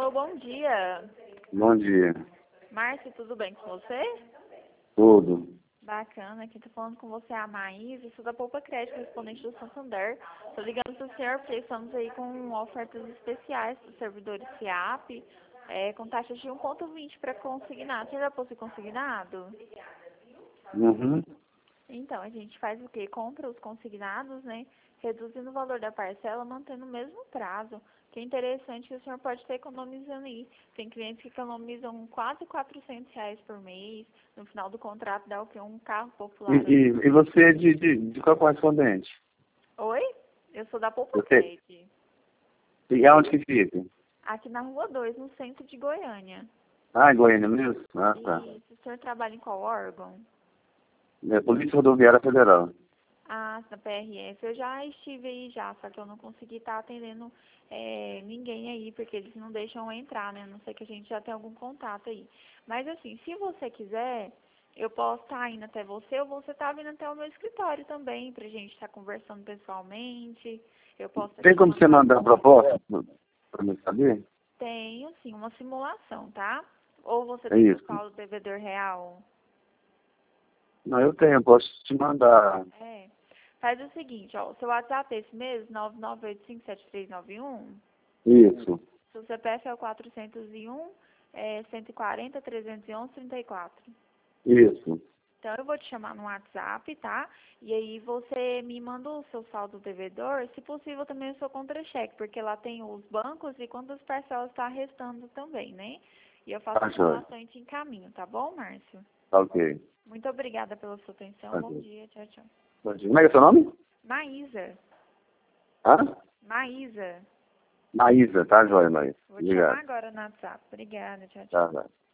Alô, bom dia. Bom dia. Márcio, tudo bem com você? Tudo. Bacana, aqui tô falando com você, a Maísa, sou da Poupa Crédito, correspondente do Santander. Tô ligando pro senhor porque estamos aí com ofertas especiais para os servidores FIAP, com taxas de 1,20 para consignado. Você já possui consignado? Uhum. Então, a gente faz o quê? Compra os consignados, né? Reduzindo o valor da parcela, mantendo o mesmo prazo. O que é interessante que o senhor pode estar economizando aí. Tem clientes que economizam quase R$ 400 por mês. No final do contrato dá o quê? Um carro E, popular. e, e você é de qual correspondente? Oi? Eu sou da Poupa Você, Crédito. e aonde que fica? Aqui na Rua 2, no centro de Goiânia. Ah, em Goiânia mesmo? Ah, tá. E o senhor trabalha em qual órgão? É Polícia Rodoviária Federal. Ah, na PRF. Eu já estive aí já, só que eu não consegui estar atendendo ninguém aí, porque eles não deixam eu entrar, né? A não sei que a gente já tem algum contato aí. Mas assim, se você quiser, eu posso estar indo até você, ou você tá vindo até o meu escritório também, pra gente estar conversando pessoalmente. Eu posso estar Tem te como você mandando. mandar a proposta para me saber? Tenho, sim, uma simulação, tá? Ou você É tem seu isso. saldo devedor real? Não, eu tenho, eu posso te mandar. É. Faz o seguinte, ó, o seu WhatsApp é esse mesmo, 99857391. Isso. Seu CPF é o 401 140 311 34. Isso. Então, eu vou te chamar no WhatsApp, tá? E aí você me manda o seu saldo devedor, se possível também o seu contra-cheque, porque lá tem os bancos e quantas parcelas está restando também, né? E eu faço Tá, a joia. simulação e te encaminho, tá bom, Márcio? Tá ok. Muito obrigada pela sua atenção. Tá Bom ok. dia. Tchau, tchau. Bom dia. Como é que é seu nome? Maísa. Hã? Maísa. Maísa, tá, joia, Maísa. Vou te chamar Obrigado. agora no WhatsApp. Obrigada. Tchau, tchau. Tá, tá.